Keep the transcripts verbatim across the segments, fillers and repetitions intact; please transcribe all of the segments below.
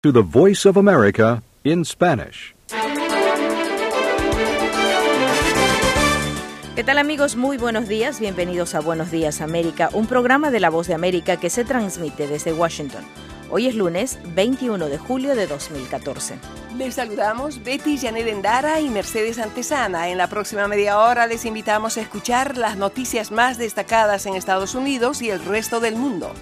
To the Voice of America in Spanish. ¿Qué tal, amigos? Muy buenos días. Bienvenidos a Buenos Días América, un programa de La Voz de América que se transmite desde Washington. Hoy es lunes veintiuno de julio de dos mil catorce. Les saludamos Betty Janet Endara y Mercedes Antesana. En la próxima media hora les invitamos a escuchar las noticias más destacadas en Estados Unidos y el resto del mundo.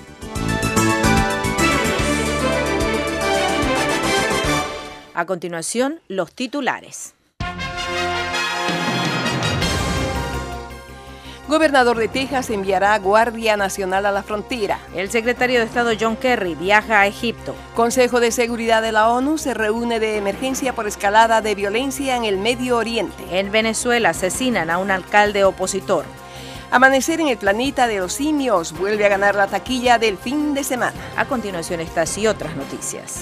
A continuación, los titulares. Gobernador de Texas enviará Guardia Nacional a la frontera. El secretario de Estado John Kerry viaja a Egipto. Consejo de Seguridad de la ONU se reúne de emergencia por escalada de violencia en el Medio Oriente. En Venezuela asesinan a un alcalde opositor. Amanecer en el planeta de los simios vuelve a ganar la taquilla del fin de semana. A continuación, estas y otras noticias.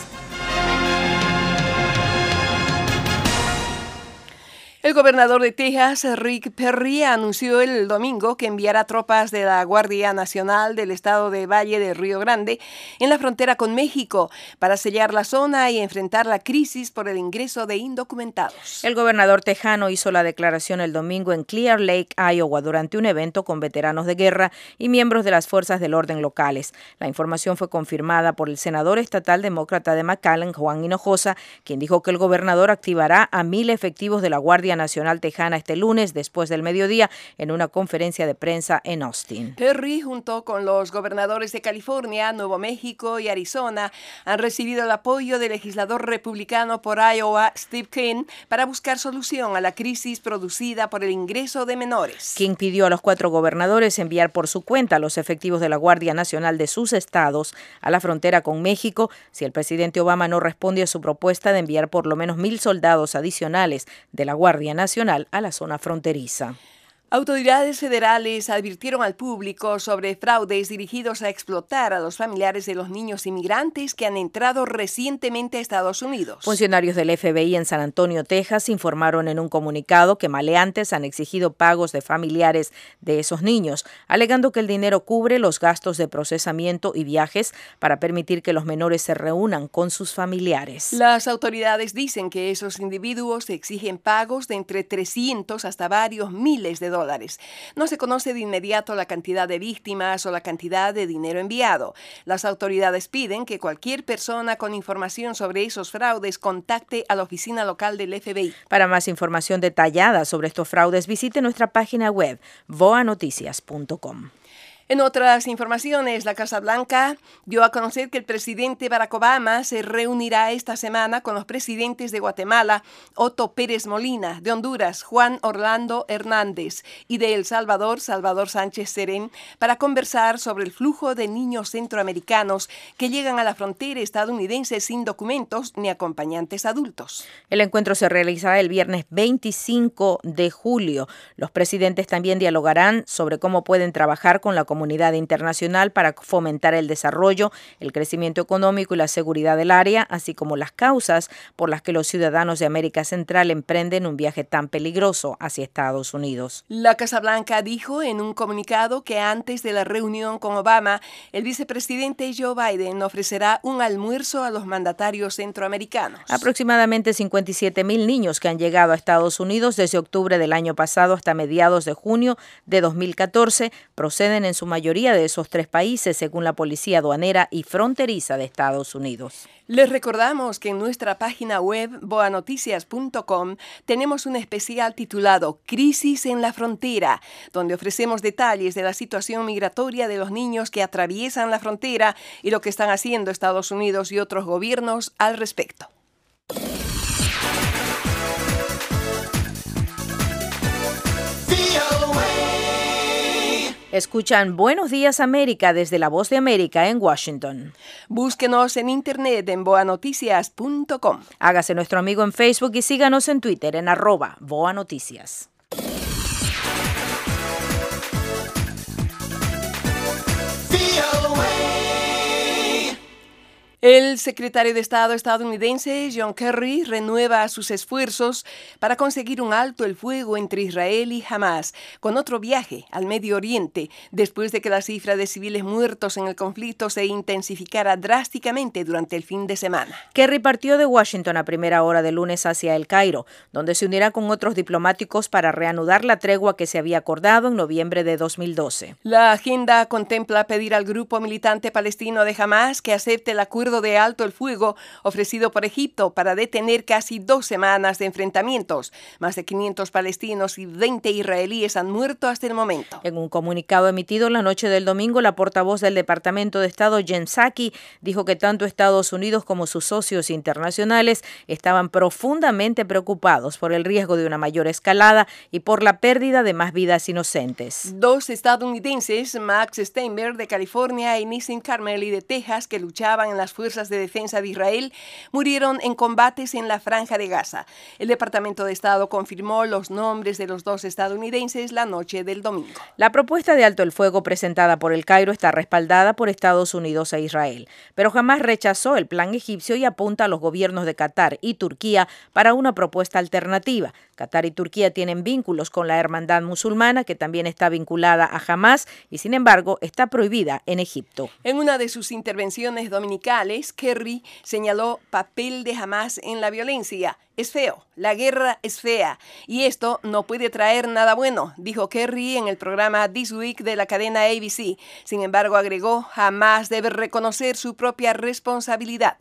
El gobernador de Texas, Rick Perry, anunció el domingo que enviará tropas de la Guardia Nacional del estado de Valle del Río Grande en la frontera con México para sellar la zona y enfrentar la crisis por el ingreso de indocumentados. El gobernador tejano hizo la declaración el domingo en Clear Lake, Iowa, durante un evento con veteranos de guerra y miembros de las fuerzas del orden locales. La información fue confirmada por el senador estatal demócrata de McAllen, Juan Hinojosa, quien dijo que el gobernador activará a mil efectivos de la Guardia Nacional Tejana este lunes después del mediodía en una conferencia de prensa en Austin. Perry, junto con los gobernadores de California, Nuevo México y Arizona, han recibido el apoyo del legislador republicano por Iowa, Steve King, para buscar solución a la crisis producida por el ingreso de menores. King pidió a los cuatro gobernadores enviar por su cuenta a los efectivos de la Guardia Nacional de sus estados a la frontera con México si el presidente Obama no responde a su propuesta de enviar por lo menos mil soldados adicionales de la Guardia Nacional a la zona fronteriza. Autoridades federales advirtieron al público sobre fraudes dirigidos a explotar a los familiares de los niños inmigrantes que han entrado recientemente a Estados Unidos. Funcionarios del F B I en San Antonio, Texas, informaron en un comunicado que maleantes han exigido pagos de familiares de esos niños, alegando que el dinero cubre los gastos de procesamiento y viajes para permitir que los menores se reúnan con sus familiares. Las autoridades dicen que esos individuos exigen pagos de entre trescientos hasta varios miles de dólares. Dólares. No se conoce de inmediato la cantidad de víctimas o la cantidad de dinero enviado. Las autoridades piden que cualquier persona con información sobre esos fraudes contacte a la oficina local del F B I. Para más información detallada sobre estos fraudes, visite nuestra página web voa noticias punto com. En otras informaciones, la Casa Blanca dio a conocer que el presidente Barack Obama se reunirá esta semana con los presidentes de Guatemala, Otto Pérez Molina, de Honduras, Juan Orlando Hernández, y de El Salvador, Salvador Sánchez Serén, para conversar sobre el flujo de niños centroamericanos que llegan a la frontera estadounidense sin documentos ni acompañantes adultos. El encuentro se realizará el viernes veinticinco de julio. Los presidentes también dialogarán sobre cómo pueden trabajar con la comunidad comunidad internacional para fomentar el desarrollo, el crecimiento económico y la seguridad del área, así como las causas por las que los ciudadanos de América Central emprenden un viaje tan peligroso hacia Estados Unidos. La Casa Blanca dijo en un comunicado que antes de la reunión con Obama, el vicepresidente Joe Biden ofrecerá un almuerzo a los mandatarios centroamericanos. Aproximadamente cincuenta y siete mil niños que han llegado a Estados Unidos desde octubre del año pasado hasta mediados de junio de dos mil catorce proceden en su mayoría de esos tres países, según la Policía Aduanera y Fronteriza de Estados Unidos. Les recordamos que en nuestra página web voa noticias punto com tenemos un especial titulado Crisis en la Frontera, donde ofrecemos detalles de la situación migratoria de los niños que atraviesan la frontera y lo que están haciendo Estados Unidos y otros gobiernos al respecto. Escuchan Buenos Días América desde La Voz de América en Washington. Búsquenos en internet en voa noticias punto com. Hágase nuestro amigo en Facebook y síganos en Twitter en arroba voa noticias. El secretario de Estado estadounidense John Kerry renueva sus esfuerzos para conseguir un alto el fuego entre Israel y Hamás, con otro viaje al Medio Oriente, después de que la cifra de civiles muertos en el conflicto se intensificara drásticamente durante el fin de semana. Kerry partió de Washington a primera hora de lunes hacia El Cairo, donde se unirá con otros diplomáticos para reanudar la tregua que se había acordado en noviembre de dos mil doce. La agenda contempla pedir al grupo militante palestino de Hamás que acepte el acuerdo de alto el fuego ofrecido por Egipto para detener casi dos semanas de enfrentamientos. Más de quinientos palestinos y veinte israelíes han muerto hasta el momento. En un comunicado emitido la noche del domingo, la portavoz del Departamento de Estado, Jen Psaki, dijo que tanto Estados Unidos como sus socios internacionales estaban profundamente preocupados por el riesgo de una mayor escalada y por la pérdida de más vidas inocentes. Dos estadounidenses, Max Steinberg de California y Nissim Carmeli de Texas, que luchaban en las fuerzas de defensa de Israel, murieron en combates en la Franja de Gaza. El Departamento de Estado confirmó los nombres de los dos estadounidenses la noche del domingo. La propuesta de alto el fuego presentada por El Cairo está respaldada por Estados Unidos e Israel, pero jamás rechazó el plan egipcio y apunta a los gobiernos de Qatar y Turquía para una propuesta alternativa. Qatar y Turquía tienen vínculos con la hermandad musulmana, que también está vinculada a Hamás y, sin embargo, está prohibida en Egipto. En una de sus intervenciones dominicales, Kerry señaló papel de Hamás en la violencia. Es feo, la guerra es fea y esto no puede traer nada bueno, dijo Kerry en el programa This Week de la cadena A B C. Sin embargo, agregó, Hamás debe reconocer su propia responsabilidad.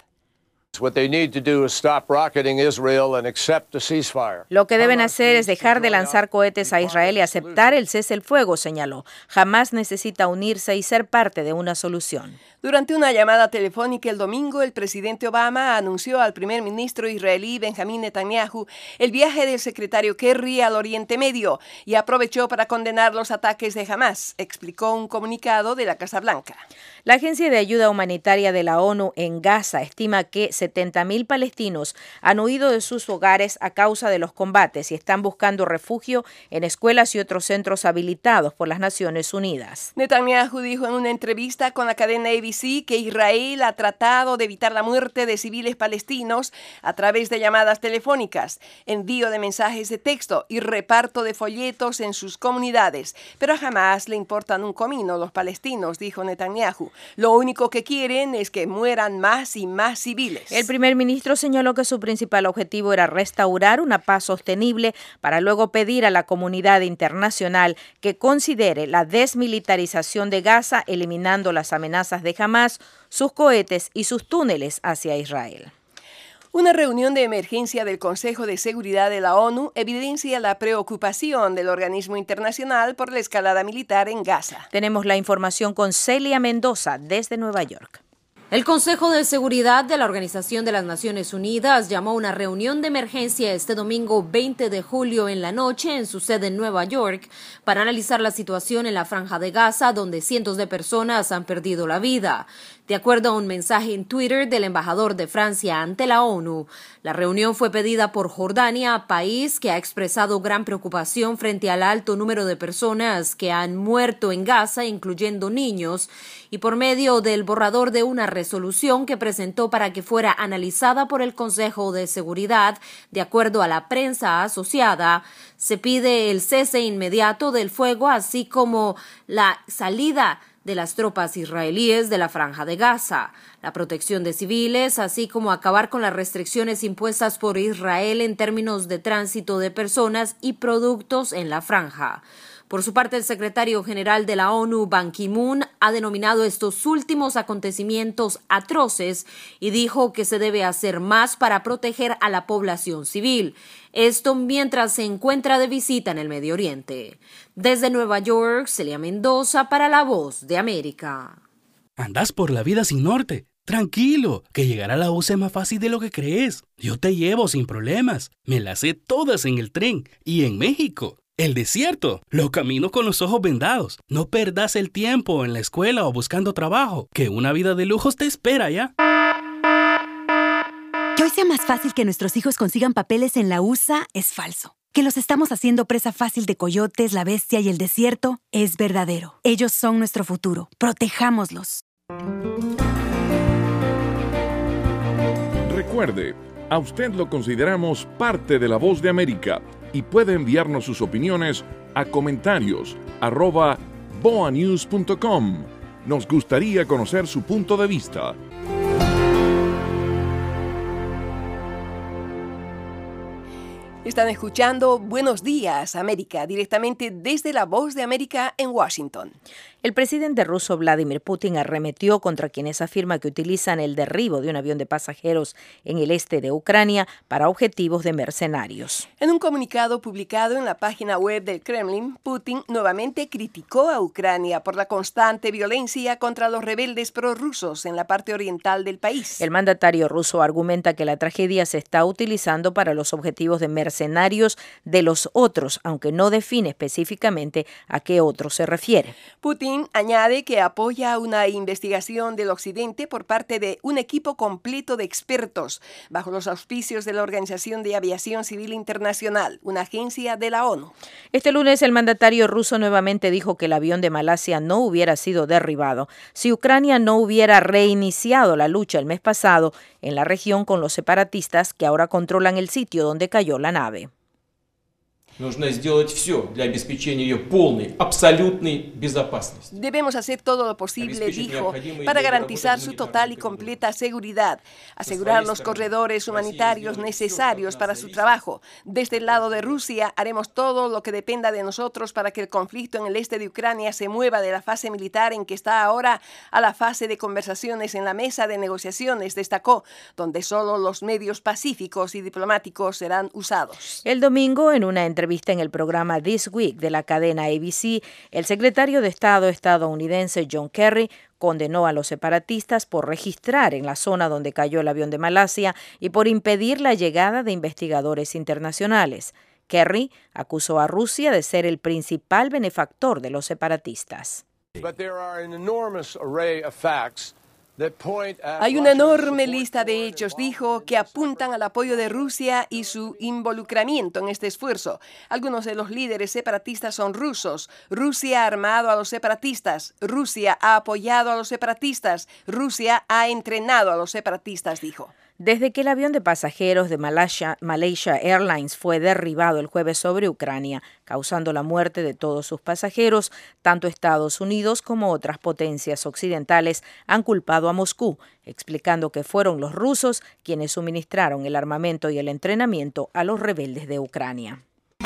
Lo que deben hacer es dejar de lanzar cohetes a Israel y aceptar el cese el fuego, señaló. Hamás necesita unirse y ser parte de una solución. Durante una llamada telefónica el domingo, el presidente Obama anunció al primer ministro israelí Benjamín Netanyahu el viaje del secretario Kerry al Oriente Medio y aprovechó para condenar los ataques de Hamás, explicó un comunicado de la Casa Blanca. La Agencia de Ayuda Humanitaria de la ONU en Gaza estima que setenta mil palestinos han huido de sus hogares a causa de los combates y están buscando refugio en escuelas y otros centros habilitados por las Naciones Unidas. Netanyahu dijo en una entrevista con la cadena A B C que Israel ha tratado de evitar la muerte de civiles palestinos a través de llamadas telefónicas, envío de mensajes de texto y reparto de folletos en sus comunidades. Pero a Hamás le importan un comino los palestinos, dijo Netanyahu. Lo único que quieren es que mueran más y más civiles. El primer ministro señaló que su principal objetivo era restaurar una paz sostenible para luego pedir a la comunidad internacional que considere la desmilitarización de Gaza, eliminando las amenazas de Hamás, sus cohetes y sus túneles hacia Israel. Una reunión de emergencia del Consejo de Seguridad de la ONU evidencia la preocupación del organismo internacional por la escalada militar en Gaza. Tenemos la información con Celia Mendoza desde Nueva York. El Consejo de Seguridad de la Organización de las Naciones Unidas llamó a una reunión de emergencia este domingo veinte de julio en la noche en su sede en Nueva York para analizar la situación en la Franja de Gaza, donde cientos de personas han perdido la vida. De acuerdo a un mensaje en Twitter del embajador de Francia ante la ONU, la reunión fue pedida por Jordania, país que ha expresado gran preocupación frente al alto número de personas que han muerto en Gaza, incluyendo niños, y por medio del borrador de una resolución que presentó para que fuera analizada por el Consejo de Seguridad. De acuerdo a la prensa asociada, se pide el cese inmediato del fuego, así como la salida de las tropas israelíes de la Franja de Gaza, la protección de civiles, así como acabar con las restricciones impuestas por Israel en términos de tránsito de personas y productos en la franja. Por su parte, el secretario general de la ONU, Ban Ki-moon, ha denominado estos últimos acontecimientos atroces y dijo que se debe hacer más para proteger a la población civil. Esto mientras se encuentra de visita en el Medio Oriente. Desde Nueva York, Celia Mendoza para La Voz de América. Andás por la vida sin norte. Tranquilo, que llegar a la U C es más fácil de lo que crees. Yo te llevo sin problemas. Me las sé todas en el tren y en México. El desierto, los caminos con los ojos vendados. No perdas el tiempo en la escuela o buscando trabajo, que una vida de lujos te espera ya. Que hoy sea más fácil que nuestros hijos consigan papeles en la U S A es falso. Que los estamos haciendo presa fácil de coyotes, la bestia y el desierto es verdadero. Ellos son nuestro futuro. Protejámoslos. Recuerde, a usted lo consideramos parte de la Voz de América y puede enviarnos sus opiniones a comentarios arroba boanews punto com. Nos gustaría conocer su punto de vista. Están escuchando Buenos Días, América, directamente desde la Voz de América en Washington. El presidente ruso Vladimir Putin arremetió contra quienes afirma que utilizan el derribo de un avión de pasajeros en el este de Ucrania para objetivos de mercenarios. En un comunicado publicado en la página web del Kremlin, Putin nuevamente criticó a Ucrania por la constante violencia contra los rebeldes prorrusos en la parte oriental del país. El mandatario ruso argumenta que la tragedia se está utilizando para los objetivos de mercenarios de los otros, aunque no define específicamente a qué otros se refiere. Putin añade que apoya una investigación del Occidente por parte de un equipo completo de expertos bajo los auspicios de la Organización de Aviación Civil Internacional, una agencia de la ONU. Este lunes el mandatario ruso nuevamente dijo que el avión de Malasia no hubiera sido derribado si Ucrania no hubiera reiniciado la lucha el mes pasado en la región con los separatistas que ahora controlan el sitio donde cayó la nave. Debemos hacer todo lo posible, dijo, para garantizar su total y completa seguridad, asegurar los corredores humanitarios necesarios para su trabajo. Desde el lado de Rusia haremos todo lo que dependa de nosotros para que el conflicto en el este de Ucrania se mueva de la fase militar en que está ahora a la fase de conversaciones en la mesa de negociaciones, destacó, donde solo los medios pacíficos y diplomáticos serán usados. El domingo, en una entrevista en el programa This Week de la cadena A B C, el secretario de Estado estadounidense John Kerry condenó a los separatistas por registrar en la zona donde cayó el avión de Malasia y por impedir la llegada de investigadores internacionales. Kerry acusó a Rusia de ser el principal benefactor de los separatistas. Hay una enorme lista de hechos, dijo, que apuntan al apoyo de Rusia y su involucramiento en este esfuerzo. Algunos de los líderes separatistas son rusos. Rusia ha armado a los separatistas. Rusia ha apoyado a los separatistas. Rusia ha entrenado a los separatistas, dijo. Desde que el avión de pasajeros de Malaysia, Malaysia Airlines fue derribado el jueves sobre Ucrania, causando la muerte de todos sus pasajeros, tanto Estados Unidos como otras potencias occidentales han culpado a Moscú, explicando que fueron los rusos quienes suministraron el armamento y el entrenamiento a los rebeldes de Ucrania.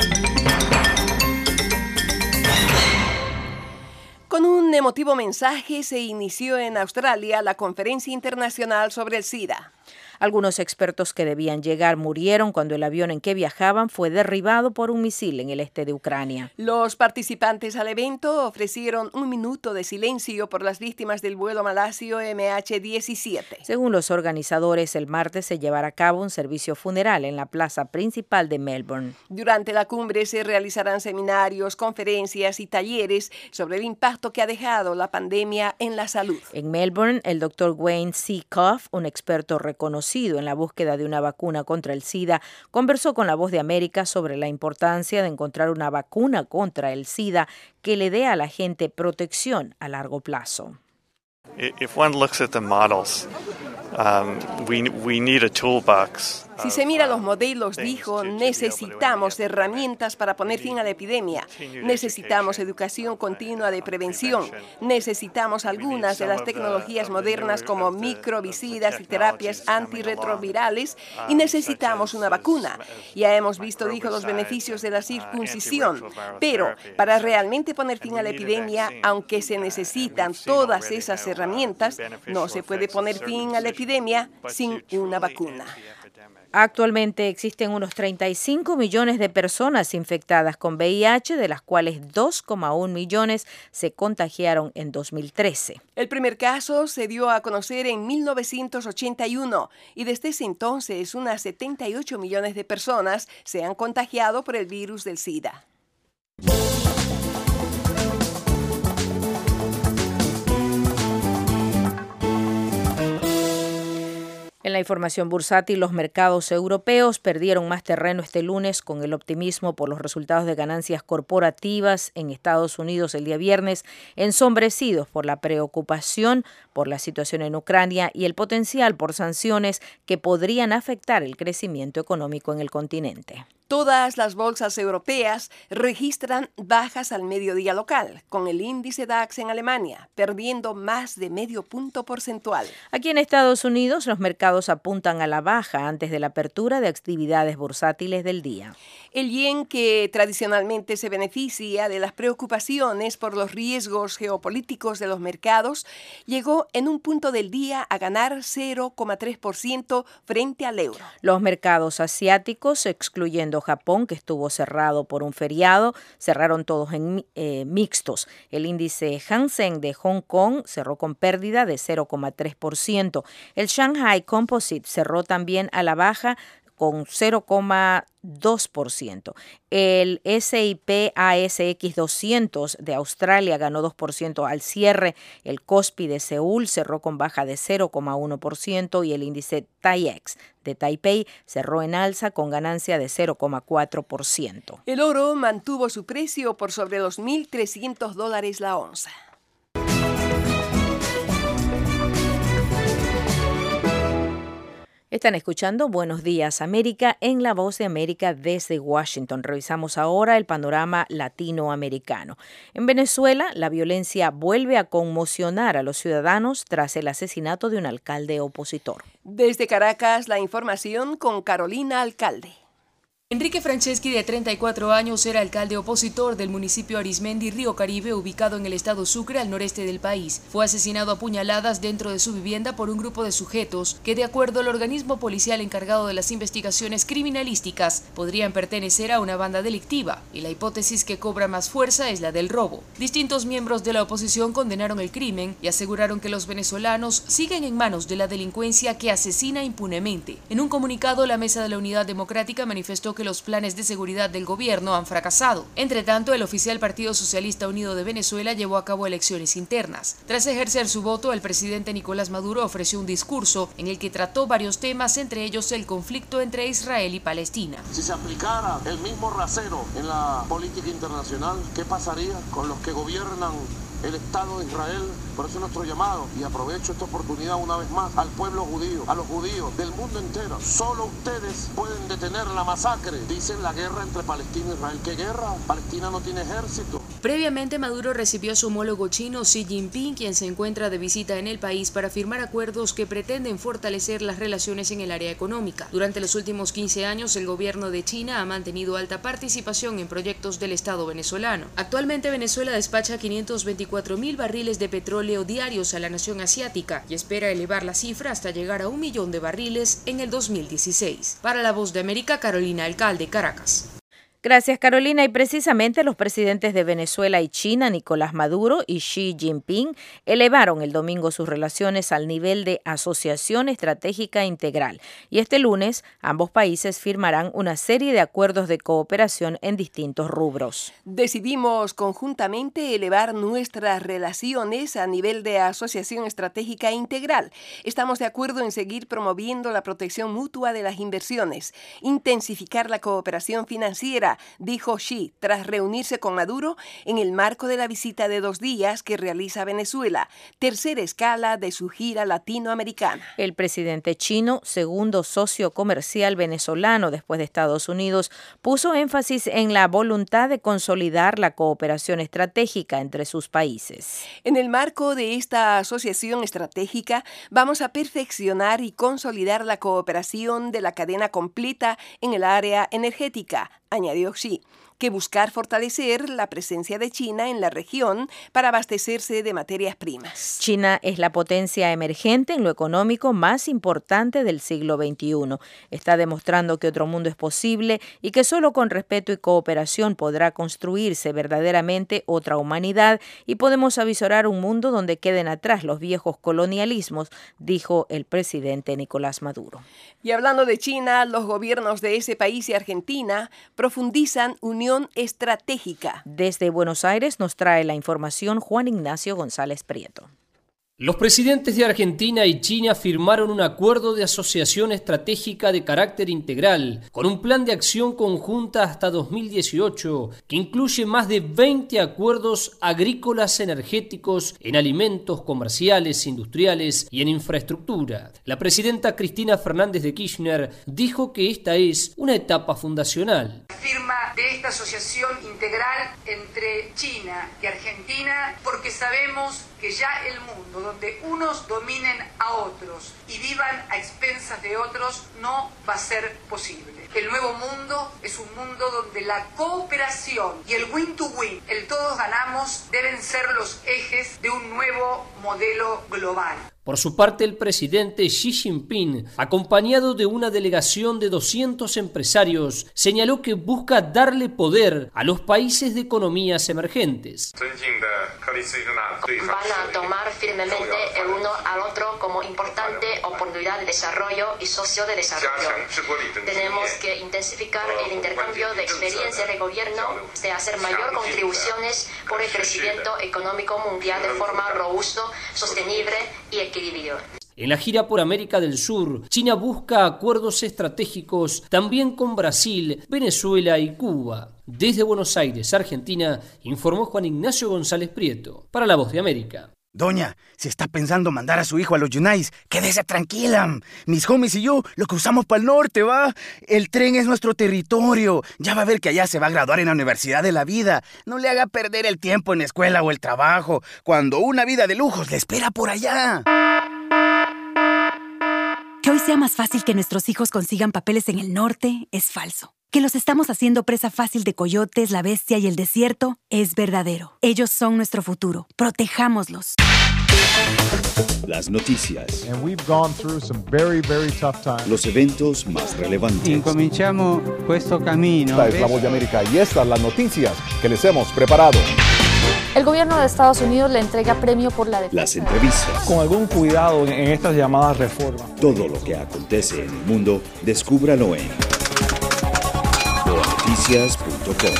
Con un emotivo mensaje se inició en Australia la Conferencia Internacional sobre el SIDA. Algunos expertos que debían llegar murieron cuando el avión en que viajaban fue derribado por un misil en el este de Ucrania. Los participantes al evento ofrecieron un minuto de silencio por las víctimas del vuelo malasio M H diecisiete. Según los organizadores, el martes se llevará a cabo un servicio funeral en la plaza principal de Melbourne. Durante la cumbre se realizarán seminarios, conferencias y talleres sobre el impacto que ha dejado la pandemia en la salud. En Melbourne, el doctor Wayne Seacoff, un experto reconocido en la búsqueda de una vacuna contra el SIDA, conversó con La Voz de América sobre la importancia de encontrar una vacuna contra el SIDA que le dé a la gente protección a largo plazo. If one looks at the models, um, we, we need a toolbox. Si se mira los modelos, dijo, necesitamos herramientas para poner fin a la epidemia. Necesitamos educación continua de prevención. Necesitamos algunas de las tecnologías modernas como microvicidas y terapias antirretrovirales y necesitamos una vacuna. Ya hemos visto, dijo, los beneficios de la circuncisión. Pero para realmente poner fin a la epidemia, aunque se necesitan todas esas herramientas, no se puede poner fin a la epidemia sin una vacuna. Actualmente existen unos treinta y cinco millones de personas infectadas con V I H, de las cuales dos coma uno millones se contagiaron en dos mil trece. El primer caso se dio a conocer en mil novecientos ochenta y uno y desde ese entonces unas setenta y ocho millones de personas se han contagiado por el virus del SIDA. El En la información bursátil, los mercados europeos perdieron más terreno este lunes con el optimismo por los resultados de ganancias corporativas en Estados Unidos el día viernes, ensombrecidos por la preocupación por la situación en Ucrania y el potencial por sanciones que podrían afectar el crecimiento económico en el continente. Todas las bolsas europeas registran bajas al mediodía local, con el índice DAX en Alemania perdiendo más de medio punto porcentual. Aquí en Estados Unidos, los mercados apuntan a la baja antes de la apertura de actividades bursátiles del día. El yen, que tradicionalmente se beneficia de las preocupaciones por los riesgos geopolíticos de los mercados, llegó en un punto del día a ganar cero coma tres por ciento frente al euro. Los mercados asiáticos, excluyendo Japón, que estuvo cerrado por un feriado, cerraron todos en eh, mixtos. El índice Hang Seng de Hong Kong cerró con pérdida de cero coma tres por ciento. El Shanghai Composite cerró también a la baja con cero coma dos por ciento. El S y P A S X doscientos de Australia ganó dos por ciento al cierre. El Kospi de Seúl cerró con baja de cero coma uno por ciento y el índice TAIEX de Taipei cerró en alza con ganancia de cero coma cuatro por ciento. El oro mantuvo su precio por sobre los mil trescientos dólares la onza. Están escuchando Buenos Días América en La Voz de América desde Washington. Revisamos ahora el panorama latinoamericano. En Venezuela, la violencia vuelve a conmocionar a los ciudadanos tras el asesinato de un alcalde opositor. Desde Caracas, la información con Carolina Alcalde. Enrique Franceschi, de treinta y cuatro años, era alcalde opositor del municipio Arismendi, Río Caribe, ubicado en el estado Sucre, al noreste del país. Fue asesinado a puñaladas dentro de su vivienda por un grupo de sujetos que, de acuerdo al organismo policial encargado de las investigaciones criminalísticas, podrían pertenecer a una banda delictiva, y la hipótesis que cobra más fuerza es la del robo. Distintos miembros de la oposición condenaron el crimen y aseguraron que los venezolanos siguen en manos de la delincuencia que asesina impunemente. En un comunicado, la Mesa de la Unidad Democrática manifestó que que los planes de seguridad del gobierno han fracasado. Entre tanto, el oficial Partido Socialista Unido de Venezuela llevó a cabo elecciones internas. Tras ejercer su voto, el presidente Nicolás Maduro ofreció un discurso en el que trató varios temas, entre ellos el conflicto entre Israel y Palestina. Si se aplicara el mismo rasero en la política internacional, ¿qué pasaría con los que gobiernan el Estado de Israel? Por eso nuestro llamado, y aprovecho esta oportunidad una vez más, al pueblo judío, a los judíos del mundo entero. Solo ustedes pueden detener la masacre. Dicen la guerra entre Palestina e Israel. ¿Qué guerra? Palestina no tiene ejército. Previamente, Maduro recibió a su homólogo chino Xi Jinping, quien se encuentra de visita en el país para firmar acuerdos que pretenden fortalecer las relaciones en el área económica. Durante los últimos quince años, el gobierno de China ha mantenido alta participación en proyectos del Estado venezolano. Actualmente, Venezuela despacha quinientos veinticuatro mil barriles de petróleo diarios a la nación asiática y espera elevar la cifra hasta llegar a un millón de barriles en el dos mil dieciséis. Para La Voz de América, Carolina Alcalde, Caracas. Gracias, Carolina. Y precisamente los presidentes de Venezuela y China, Nicolás Maduro y Xi Jinping, elevaron el domingo sus relaciones al nivel de asociación estratégica integral. Y este lunes, ambos países firmarán una serie de acuerdos de cooperación en distintos rubros. Decidimos conjuntamente elevar nuestras relaciones a nivel de asociación estratégica integral. Estamos de acuerdo en seguir promoviendo la protección mutua de las inversiones, intensificar la cooperación financiera, dijo Xi tras reunirse con Maduro en el marco de la visita de dos días que realiza Venezuela, tercera escala de su gira latinoamericana. El presidente chino, segundo socio comercial venezolano después de Estados Unidos, puso énfasis en la voluntad de consolidar la cooperación estratégica entre sus países. En el marco de esta asociación estratégica, vamos a perfeccionar y consolidar la cooperación de la cadena completa en el área energética, añadió Xi, que buscar fortalecer la presencia de China en la región para abastecerse de materias primas. China es la potencia emergente en lo económico más importante del siglo veintiuno. Está demostrando que otro mundo es posible y que solo con respeto y cooperación podrá construirse verdaderamente otra humanidad y podemos avisorar un mundo donde queden atrás los viejos colonialismos, dijo el presidente Nicolás Maduro. Y hablando de China, los gobiernos de ese país y Argentina profundizan unión estratégica. Desde Buenos Aires nos trae la información Juan Ignacio González Prieto. Los presidentes de Argentina y China firmaron un acuerdo de asociación estratégica de carácter integral, con un plan de acción conjunta hasta dos mil dieciocho, que incluye más de veinte acuerdos agrícolas, energéticos, en alimentos, comerciales, industriales y en infraestructura. La presidenta Cristina Fernández de Kirchner dijo que esta es una etapa fundacional. La firma de esta asociación integral entre China y Argentina, porque sabemos que ya el mundo donde unos dominen a otros y vivan a expensas de otros no va a ser posible. El nuevo mundo es un mundo donde la cooperación y el win to win, el todos ganamos, deben ser los ejes de un nuevo modelo global. Por su parte, el presidente Xi Jinping, acompañado de una delegación de doscientos empresarios, señaló que busca darle poder a los países de economías emergentes. Van a tomar firmemente el uno al otro como importante oportunidad de desarrollo y socio de desarrollo. Tenemos que intensificar el intercambio de experiencia de gobierno, de hacer mayor contribuciones por el crecimiento económico mundial de forma robusta, sostenible y equilibrada. En la gira por América del Sur, China busca acuerdos estratégicos también con Brasil, Venezuela y Cuba. Desde Buenos Aires, Argentina, informó Juan Ignacio González Prieto, para La Voz de América. Doña, si está pensando mandar a su hijo a los Yunais, quédese tranquila. Mis homies y yo lo cruzamos para el norte, ¿va? El tren es nuestro territorio. Ya va a ver que allá se va a graduar en la Universidad de la Vida. No le haga perder el tiempo en la escuela o el trabajo, cuando una vida de lujos le espera por allá. Que hoy sea más fácil que nuestros hijos consigan papeles en el norte es falso. Que los estamos haciendo presa fácil de coyotes, la bestia y el desierto es verdadero. Ellos son nuestro futuro. Protejámoslos. Las noticias. And we've gone through some very, very tough times. Los eventos más relevantes. Incominciamo questo cammino. Esta es La Voz de América y estas las noticias que les hemos preparado. El gobierno de Estados Unidos le entrega premio por la defensa. Las entrevistas. Con algún cuidado en estas llamadas reformas. Todo lo que acontece en el mundo, descúbralo en boa noticias punto com.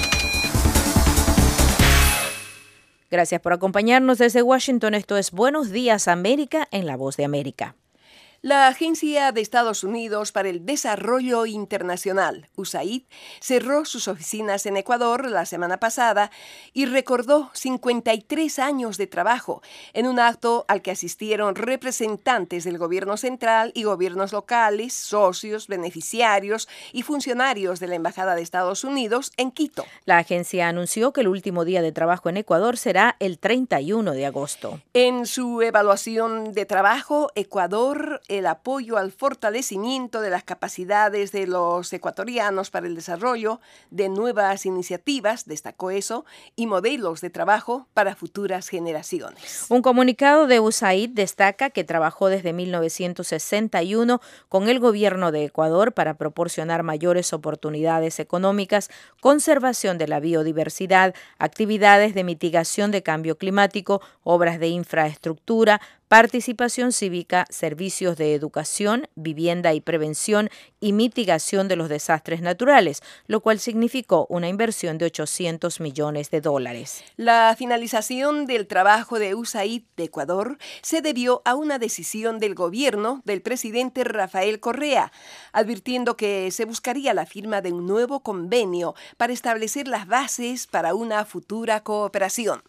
Gracias por acompañarnos desde Washington. Esto es Buenos Días América en La Voz de América. La Agencia de Estados Unidos para el Desarrollo Internacional, U S A I D, cerró sus oficinas en Ecuador la semana pasada y recordó cincuenta y tres años de trabajo en un acto al que asistieron representantes del gobierno central y gobiernos locales, socios, beneficiarios y funcionarios de la Embajada de Estados Unidos en Quito. La agencia anunció que el último día de trabajo en Ecuador será el treinta y uno de agosto. En su evaluación de trabajo, Ecuador el apoyo al fortalecimiento de las capacidades de los ecuatorianos para el desarrollo de nuevas iniciativas, destacó eso, y modelos de trabajo para futuras generaciones. Un comunicado de U S A I D destaca que trabajó desde mil novecientos sesenta y uno con el gobierno de Ecuador para proporcionar mayores oportunidades económicas, conservación de la biodiversidad, actividades de mitigación de cambio climático, obras de infraestructura, participación cívica, servicios de educación, vivienda y prevención y mitigación de los desastres naturales, lo cual significó una inversión de ochocientos millones de dólares. La finalización del trabajo de U S A I D de Ecuador se debió a una decisión del gobierno del presidente Rafael Correa, advirtiendo que se buscaría la firma de un nuevo convenio para establecer las bases para una futura cooperación.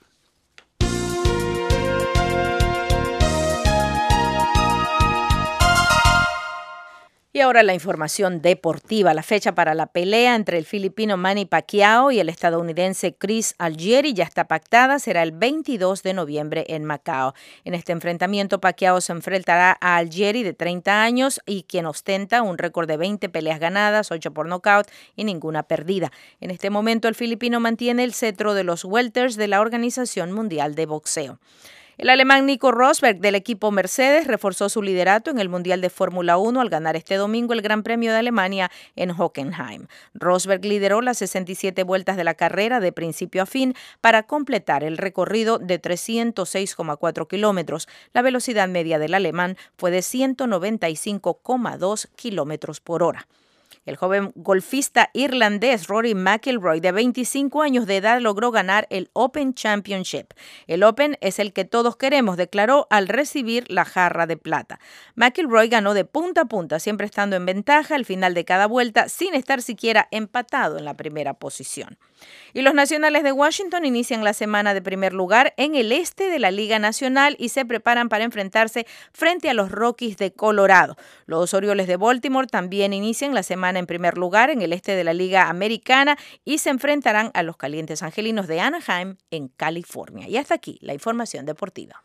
Y ahora la información deportiva. La fecha para la pelea entre el filipino Manny Pacquiao y el estadounidense Chris Algieri ya está pactada. Será el veintidós de noviembre en Macao. En este enfrentamiento, Pacquiao se enfrentará a Algieri, de treinta años, y quien ostenta un récord de veinte peleas ganadas, ocho por nocaut y ninguna perdida. En este momento, el filipino mantiene el cetro de los welters de la Organización Mundial de Boxeo. El alemán Nico Rosberg del equipo Mercedes reforzó su liderato en el Mundial de Fórmula uno al ganar este domingo el Gran Premio de Alemania en Hockenheim. Rosberg lideró las sesenta y siete vueltas de la carrera de principio a fin para completar el recorrido de trescientos seis coma cuatro kilómetros. La velocidad media del alemán fue de ciento noventa y cinco coma dos kilómetros por hora. El joven golfista irlandés Rory McIlroy, de veinticinco años de edad, logró ganar el Open Championship. El Open es el que todos queremos, declaró al recibir la jarra de plata. McIlroy ganó de punta a punta, siempre estando en ventaja al final de cada vuelta, sin estar siquiera empatado en la primera posición. Y los Nacionales de Washington inician la semana de primer lugar en el este de la Liga Nacional y se preparan para enfrentarse frente a los Rockies de Colorado. Los Orioles de Baltimore también inician la semana en primer lugar en el este de la Liga Americana y se enfrentarán a los Calientes Angelinos de Anaheim en California. Y hasta aquí la información deportiva.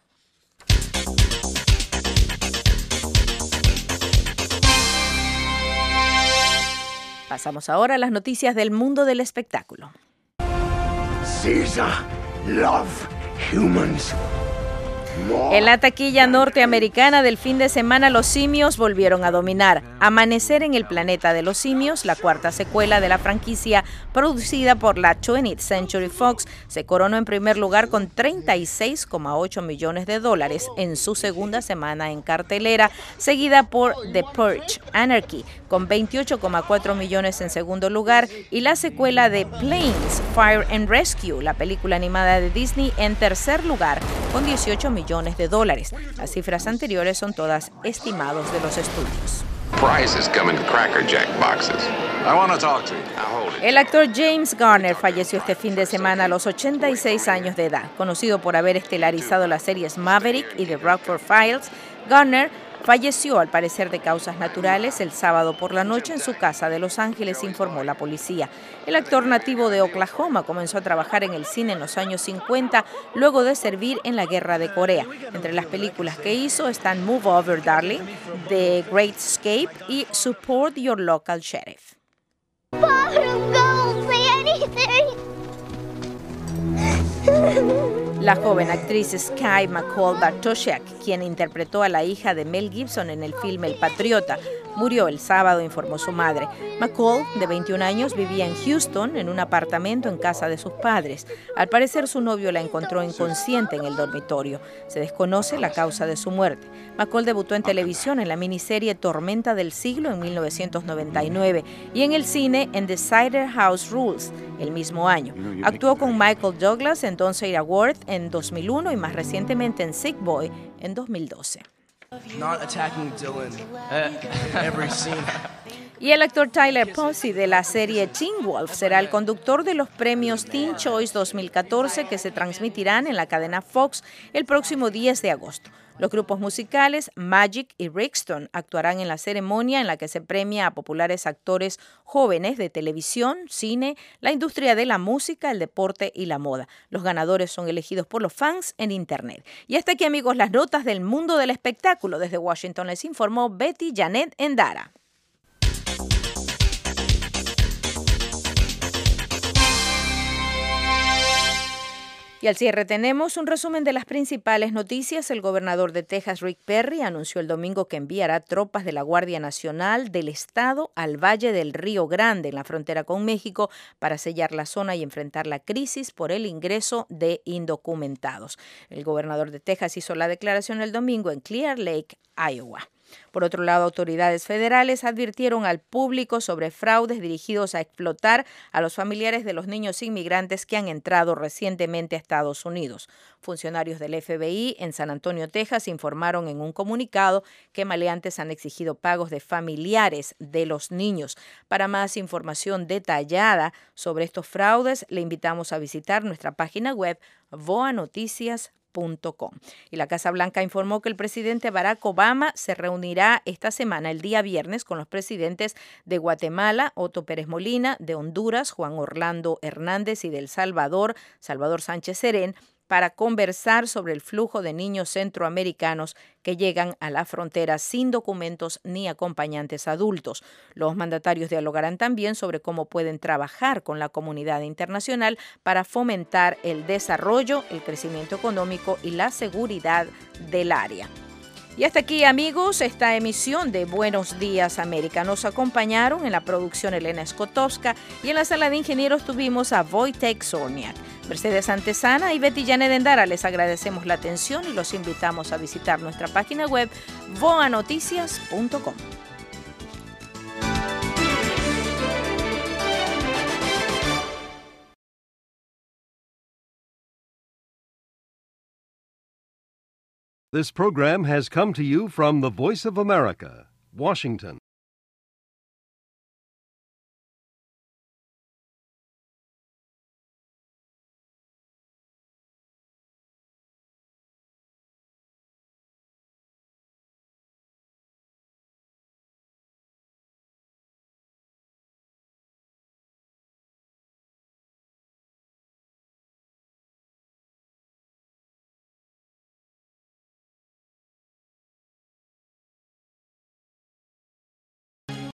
Pasamos ahora a las noticias del mundo del espectáculo. Caesar love humans. En la taquilla norteamericana del fin de semana, los simios volvieron a dominar. Amanecer en el planeta de los simios, la cuarta secuela de la franquicia producida por la twentieth Century Fox, se coronó en primer lugar con treinta y seis coma ocho millones de dólares en su segunda semana en cartelera, seguida por The Purge: Anarchy con veintiocho coma cuatro millones en segundo lugar y la secuela de Planes: Fire and Rescue, la película animada de Disney, en tercer lugar con dieciocho millones de dólares. Las cifras anteriores son todas estimados de los estudios. El actor James Garner falleció este fin de semana a los ochenta y seis años de edad. Conocido por haber estelarizado las series Maverick y The Rockford Files, Garner falleció al parecer de causas naturales el sábado por la noche en su casa de Los Ángeles, informó la policía. El actor nativo de Oklahoma comenzó a trabajar en el cine en los años cincuenta, luego de servir en la Guerra de Corea. Entre las películas que hizo están Move Over Darling, The Great Escape y Support Your Local Sheriff. La joven actriz Sky McCall Bartosiak, quien interpretó a la hija de Mel Gibson en el filme El Patriota, murió el sábado, informó su madre. McCall, de veintiún años, vivía en Houston en un apartamento en casa de sus padres. Al parecer, su novio la encontró inconsciente en el dormitorio. Se desconoce la causa de su muerte. McCall debutó en televisión en la miniserie Tormenta del Siglo en mil novecientos noventa y nueve y en el cine en The Cider House Rules el mismo año. Actuó con Michael Douglas en Don't Say a Word en dos mil uno y más recientemente en Sick Boy en dos mil doce. Not attacking Dylan uh, every scene. Y el actor Tyler Posey de la serie Teen Wolf será el conductor de los premios Teen Choice dos mil catorce que se transmitirán en la cadena Fox el próximo diez de agosto. Los grupos musicales Magic y Brixton actuarán en la ceremonia en la que se premia a populares actores jóvenes de televisión, cine, la industria de la música, el deporte y la moda. Los ganadores son elegidos por los fans en Internet. Y hasta aquí, amigos, las notas del mundo del espectáculo. Desde Washington les informó Betty Janet Endara. Y al cierre tenemos un resumen de las principales noticias. El gobernador de Texas, Rick Perry, anunció el domingo que enviará tropas de la Guardia Nacional del estado al Valle del Río Grande, en la frontera con México, para sellar la zona y enfrentar la crisis por el ingreso de indocumentados. El gobernador de Texas hizo la declaración el domingo en Clear Lake, Iowa. Por otro lado, autoridades federales advirtieron al público sobre fraudes dirigidos a explotar a los familiares de los niños inmigrantes que han entrado recientemente a Estados Unidos. Funcionarios del F B I en San Antonio, Texas, informaron en un comunicado que maleantes han exigido pagos de familiares de los niños. Para más información detallada sobre estos fraudes, le invitamos a visitar nuestra página web voa noticias punto com. Y la Casa Blanca informó que el presidente Barack Obama se reunirá esta semana, el día viernes, con los presidentes de Guatemala, Otto Pérez Molina, de Honduras, Juan Orlando Hernández, y de El Salvador, Salvador Sánchez Serén, para conversar sobre el flujo de niños centroamericanos que llegan a la frontera sin documentos ni acompañantes adultos. Los mandatarios dialogarán también sobre cómo pueden trabajar con la comunidad internacional para fomentar el desarrollo, el crecimiento económico y la seguridad del área. Y hasta aquí, amigos, esta emisión de Buenos Días América. Nos acompañaron en la producción Elena Skotowska y en la sala de ingenieros tuvimos a Wojtek Zorniak. Mercedes Antesana y Betty Janet Endara, les agradecemos la atención y los invitamos a visitar nuestra página web voa noticias punto com. This program has come to you from the Voice of America, Washington.